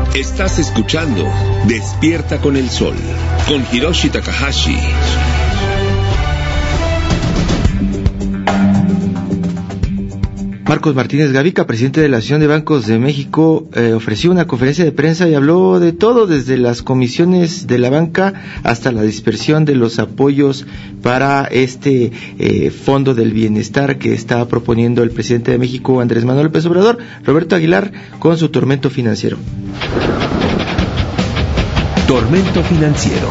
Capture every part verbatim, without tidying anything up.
Estás escuchando Despierta con el Sol, con Hiroshi Takahashi. Marcos Martínez Gavica, presidente de la Asociación de Bancos de México, eh, ofreció una conferencia de prensa y habló de todo, desde las comisiones de la banca hasta la dispersión de los apoyos para este eh, Fondo del Bienestar que está proponiendo el presidente de México, Andrés Manuel López Obrador. Roberto Aguilar con su tormento financiero. Tormento financiero.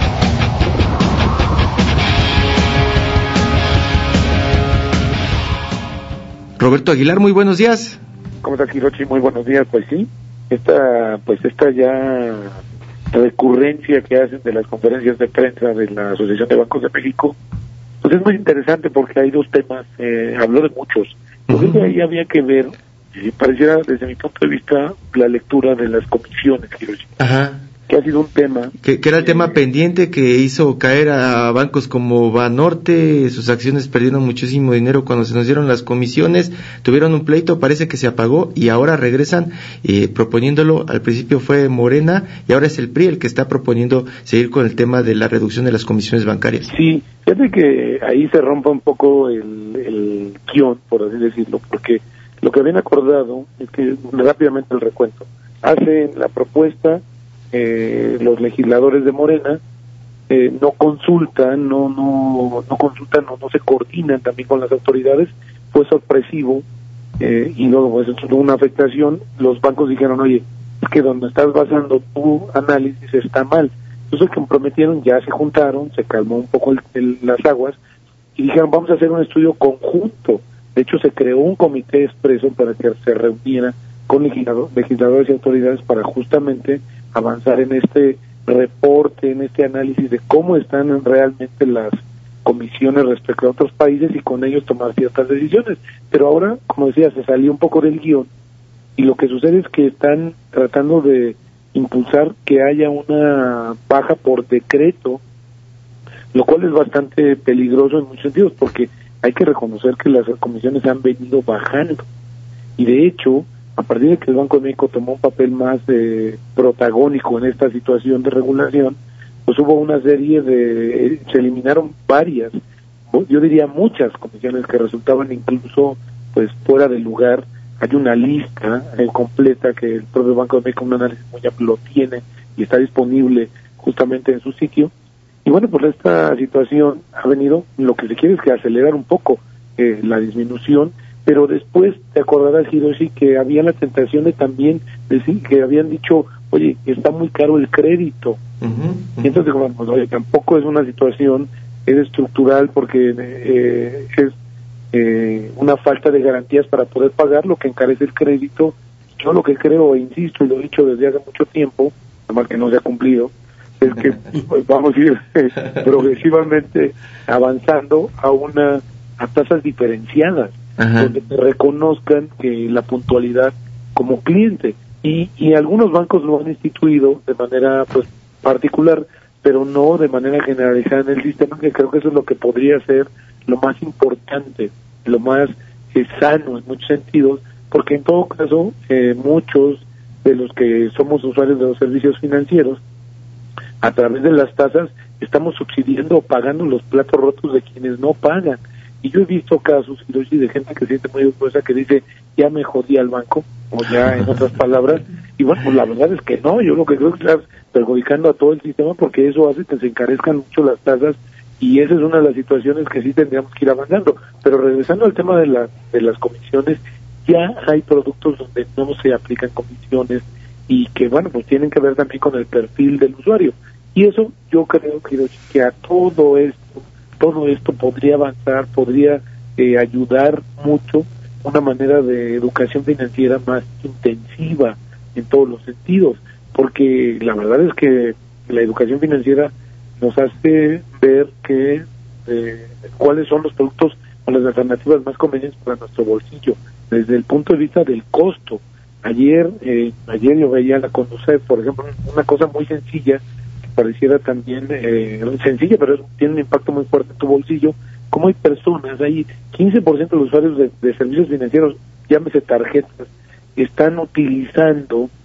Roberto Aguilar, muy buenos días. ¿Cómo está, Hiroshi? Muy buenos días. Pues sí, esta, pues esta ya recurrencia que hacen de las conferencias de prensa de la Asociación de Bancos de México, pues es muy interesante porque hay dos temas, eh, habló de muchos. Entonces uh-huh. ahí había que ver, eh, pareciera desde mi punto de vista, la lectura de las comisiones, Hiroshi. Ajá. Que ha sido un tema... Que, que era el eh, tema pendiente que hizo caer a bancos como Banorte, sus acciones perdieron muchísimo dinero cuando se nos dieron las comisiones, tuvieron un pleito, parece que se apagó y ahora regresan eh, proponiéndolo. Al principio fue Morena y ahora es el P R I el que está proponiendo seguir con el tema de la reducción de las comisiones bancarias. Sí, fíjate que ahí se rompe un poco el, el guión, por así decirlo, porque lo que habían acordado es que, rápidamente el recuento, hacen la propuesta... Eh, los legisladores de Morena eh, no consultan, no no no consultan, no, no se coordinan también con las autoridades, fue sorpresivo eh, y luego pues eso tuvo una afectación. Los bancos dijeron, oye, es que donde estás basando tu análisis está mal. Entonces comprometieron, ya se juntaron, se calmó un poco el, el, las aguas y dijeron, vamos a hacer un estudio conjunto. De hecho se creó un comité expreso para que se reuniera con legislador, legisladores y autoridades para justamente avanzar en este reporte, en este análisis de cómo están realmente las comisiones respecto a otros países y con ellos tomar ciertas decisiones. Pero ahora, como decía, se salió un poco del guión y lo que sucede es que están tratando de impulsar que haya una baja por decreto, lo cual es bastante peligroso en muchos sentidos porque hay que reconocer que las comisiones han venido bajando y de hecho a partir de que el Banco de México tomó un papel más eh, protagónico en esta situación de regulación, pues hubo una serie de, eh, se eliminaron varias, yo diría muchas comisiones que resultaban incluso pues fuera de lugar. Hay una lista eh, completa que el propio Banco de México, un análisis muy amplio, lo tiene y está disponible justamente en su sitio. Y bueno, pues esta situación ha venido, lo que se quiere es que acelerar un poco eh, la disminución. Pero después te acordarás, Hiroshi, que había la tentación de también decir que habían dicho, oye, está muy caro el crédito. Uh-huh, uh-huh. Y entonces, bueno, pues, oye, tampoco es una situación, es estructural porque eh, es eh, una falta de garantías para poder pagar lo que encarece el crédito. Yo lo que creo, e insisto, y lo he dicho desde hace mucho tiempo, además que no se ha cumplido, es que pues, vamos a ir eh, progresivamente avanzando a una a tasas diferenciadas. Ajá. Donde te reconozcan que la puntualidad como cliente y, y algunos bancos lo han instituido de manera pues particular, pero no de manera generalizada en el sistema, que creo que eso es lo que podría ser lo más importante, lo más eh, sano en muchos sentidos, porque en todo caso eh, muchos de los que somos usuarios de los servicios financieros a través de las tasas estamos subsidiando o pagando los platos rotos de quienes no pagan. Y yo he visto casos, Hiroshi, de gente que siente muy orgullosa que dice, ya me jodí al banco, o ya en otras palabras, y bueno, pues la verdad es que no, yo lo que creo es que estás perjudicando a todo el sistema porque eso hace que se encarezcan mucho las tasas y esa es una de las situaciones que sí tendríamos que ir avanzando. Pero regresando al tema de, la, de las comisiones, ya hay productos donde no se aplican comisiones y que, bueno, pues tienen que ver también con el perfil del usuario. Y eso yo creo, Hiroshi, que a todo esto, todo esto podría avanzar, podría eh, ayudar mucho una manera de educación financiera más intensiva en todos los sentidos, porque la verdad es que la educación financiera nos hace ver que eh, cuáles son los productos o las alternativas más convenientes para nuestro bolsillo, desde el punto de vista del costo. Ayer, eh, ayer yo veía la Conducef, por ejemplo, una cosa muy sencilla, pareciera también eh, sencilla, pero tiene un impacto muy fuerte en tu bolsillo. Como hay personas, hay quince por ciento de los usuarios de, de servicios financieros, llámese tarjetas, están utilizando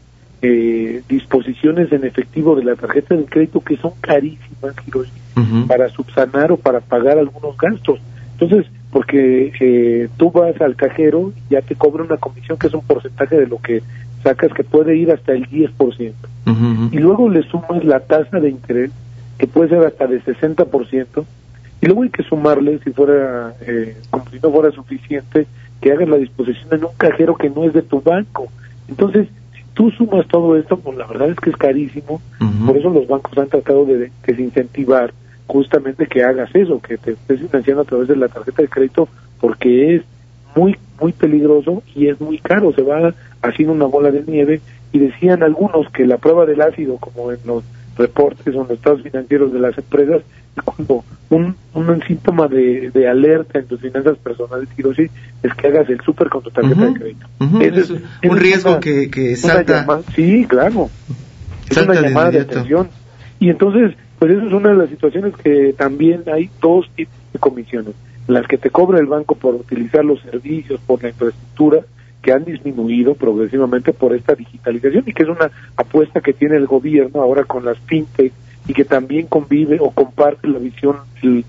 eh, disposiciones en efectivo de la tarjeta de crédito que son carísimas, Hiroshi, uh-huh. para subsanar o para pagar algunos gastos. Entonces, porque eh, tú vas al cajero y ya te cobra una comisión que es un porcentaje de lo que sacas, que puede ir hasta el diez por ciento. Uh-huh. Y luego le sumas la tasa de interés, que puede ser hasta de sesenta por ciento, y luego hay que sumarle, si fuera, eh, como si no fuera suficiente, que hagas la disposición en un cajero que no es de tu banco. Entonces, si tú sumas todo esto, pues la verdad es que es carísimo. Uh-huh. Por eso los bancos han tratado de desincentivar justamente que hagas eso, que te estés financiando a través de la tarjeta de crédito, porque es muy, muy peligroso y es muy caro, se va haciendo una bola de nieve. Y decían algunos que la prueba del ácido, como en los reportes o en los estados financieros de las empresas, es cuando un, un síntoma de, de alerta en tus finanzas personales, Hiroshi, es que hagas el súper con tu tarjeta uh-huh. de crédito. Uh-huh. Es, es, es un riesgo una, que, que salta. Llamada, sí, claro. Es salta una llamada de, de atención. Y entonces, pues eso es una de las situaciones que también hay dos tipos de comisiones. Las que te cobra el banco por utilizar los servicios, por la infraestructura, que han disminuido progresivamente por esta digitalización, y que es una apuesta que tiene el gobierno ahora con las fintech, y que también convive o comparte la visión el,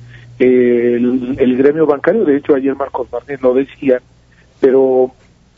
el, el gremio bancario. De hecho, ayer Marcos Martínez lo decía, pero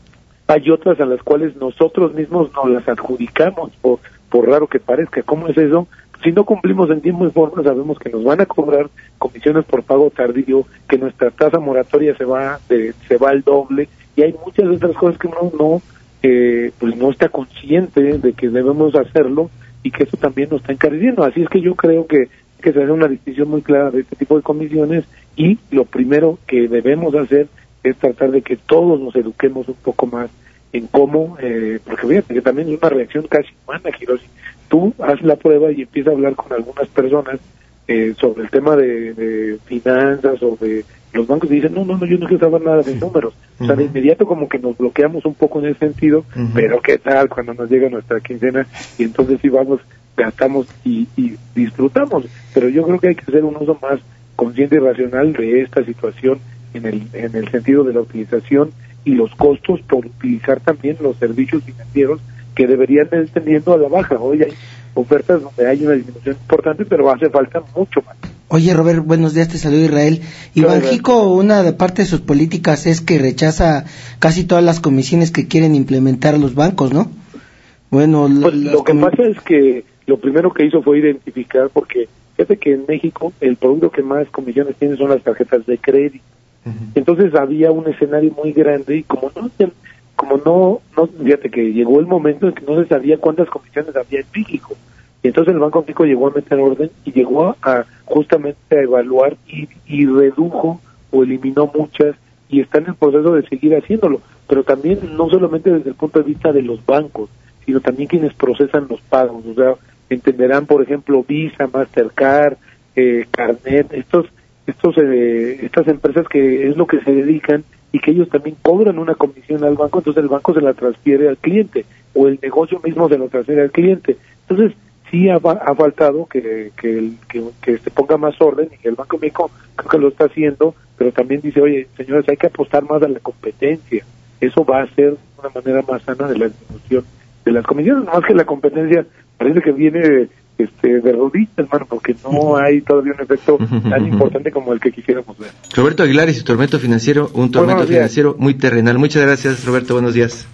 hay otras a las cuales nosotros mismos nos las adjudicamos, por, por raro que parezca. ¿Cómo es eso? Si no cumplimos en tiempo y forma, sabemos que nos van a cobrar comisiones por pago tardío, que nuestra tasa moratoria se va de, se va al doble, y hay muchas otras cosas que uno no eh, pues no está consciente de que debemos hacerlo, y que eso también nos está encareciendo. Así es que yo creo que, que se hace una distinción muy clara de este tipo de comisiones, y lo primero que debemos hacer es tratar de que todos nos eduquemos un poco más en cómo, eh, porque fíjate que también es una reacción casi humana, Hiroshi. Tú haz la prueba y empieza a hablar con algunas personas eh, sobre el tema de, de finanzas o de los bancos, y dicen, no, no, no, yo no quiero saber nada de números. Uh-huh. O sea, de inmediato como que nos bloqueamos un poco en ese sentido, uh-huh. pero ¿qué tal cuando nos llega nuestra quincena? Y entonces sí vamos, gastamos y, y disfrutamos. Pero yo creo que hay que hacer un uso más consciente y racional de esta situación en el, en el sentido de la utilización y los costos por utilizar también los servicios financieros, que deberían ir tendiendo a la baja. Hoy hay ofertas donde hay una disminución importante, pero hace falta mucho más. Oye, Robert, buenos días, te saludo Israel. Y Banjico, una de parte de sus políticas es que rechaza casi todas las comisiones que quieren implementar los bancos, ¿no? Bueno, pues lo que com- pasa es que lo primero que hizo fue identificar, porque fíjate que en México el producto que más comisiones tiene son las tarjetas de crédito. Uh-huh. Entonces había un escenario muy grande, y como no como no, no, fíjate que llegó el momento en que no se sabía cuántas comisiones había en México. Y entonces el Banco de México llegó a meter orden y llegó a justamente a evaluar y, y redujo o eliminó muchas, y está en el proceso de seguir haciéndolo. Pero también no solamente desde el punto de vista de los bancos, sino también quienes procesan los pagos. O sea, entenderán, por ejemplo, Visa, Mastercard, eh, Carnet, estos, estos, eh, estas empresas que es lo que se dedican, y que ellos también cobran una comisión al banco, entonces el banco se la transfiere al cliente, o el negocio mismo se lo transfiere al cliente. Entonces, sí ha, ha faltado que, que, el, que, que se ponga más orden, y que el Banco de México creo que lo está haciendo, pero también dice, oye, señores, hay que apostar más a la competencia. Eso va a ser una manera más sana de la disminución de las comisiones, más que la competencia parece que viene este de rodillas, hermano, porque no hay todavía un efecto tan importante como el que quisiéramos ver. Roberto Aguilar y su tormento financiero, un tormento financiero muy terrenal. Muchas gracias, Roberto, buenos días.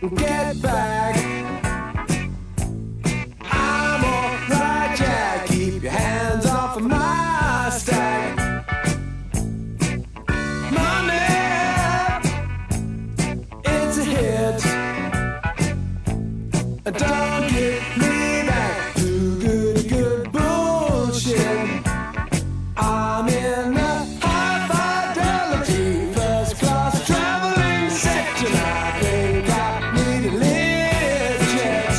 get back. I'm alright, Jack. Keep your hands off of my stack. Money, it's a hit. Don't get me back to good, good bullshit. I'm in a high fidelity first class traveling section. I think I need a lift jet.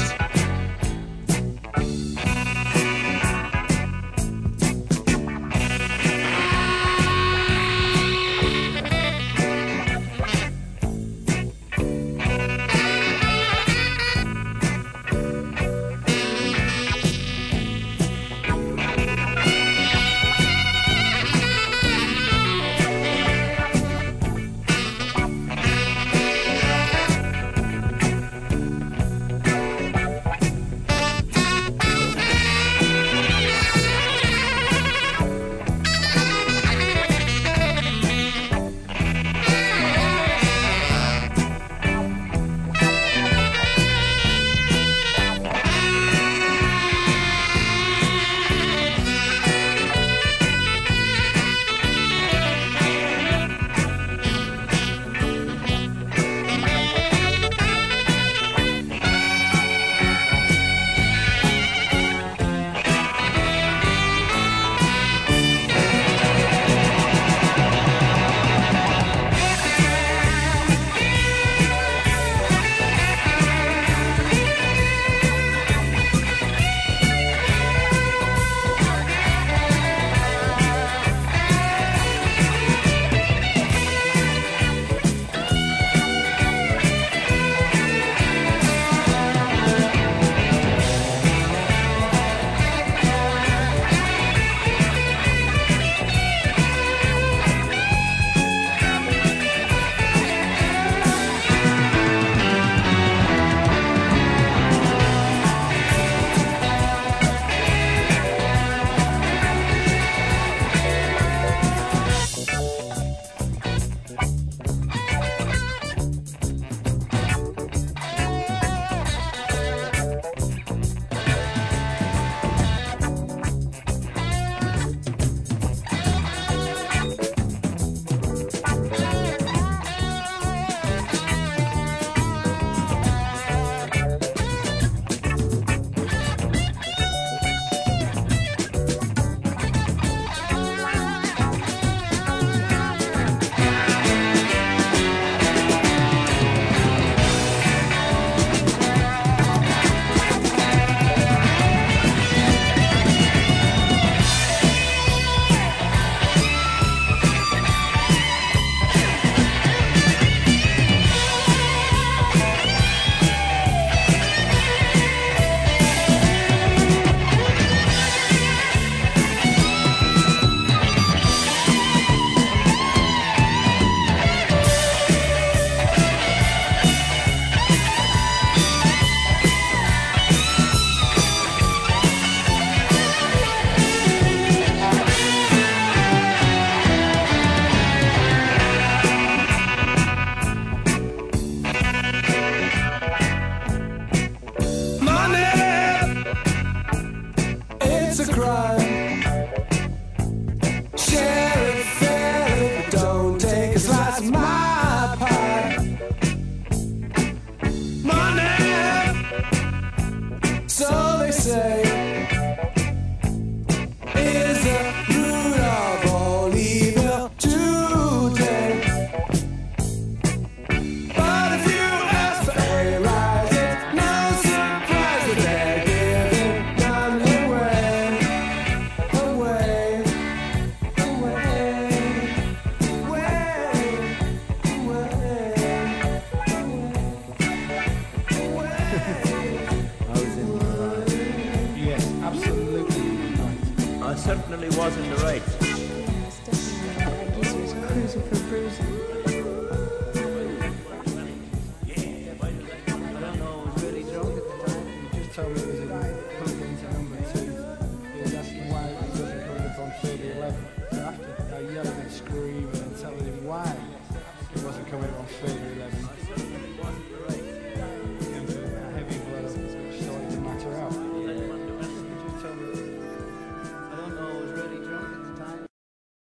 certainly was in the right.